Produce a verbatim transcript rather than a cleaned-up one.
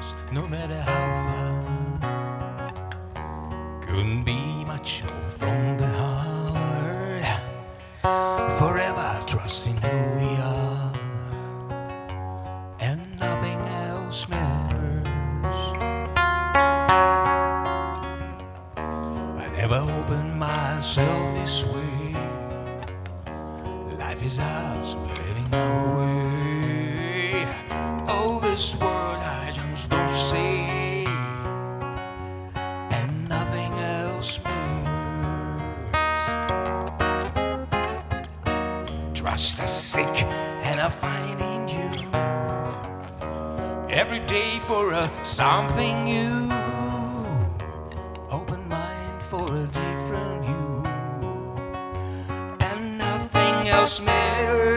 no matter how far. Couldn't be much more from the heart. Forever trusting who we are, and nothing else matters. I never opened myself this way. Life is ours, we're living our way. Oh, this world I just don't see, and nothing else matters. Trust I seek and I find in you every day for a something new. Open mind for a different view, and nothing else matters.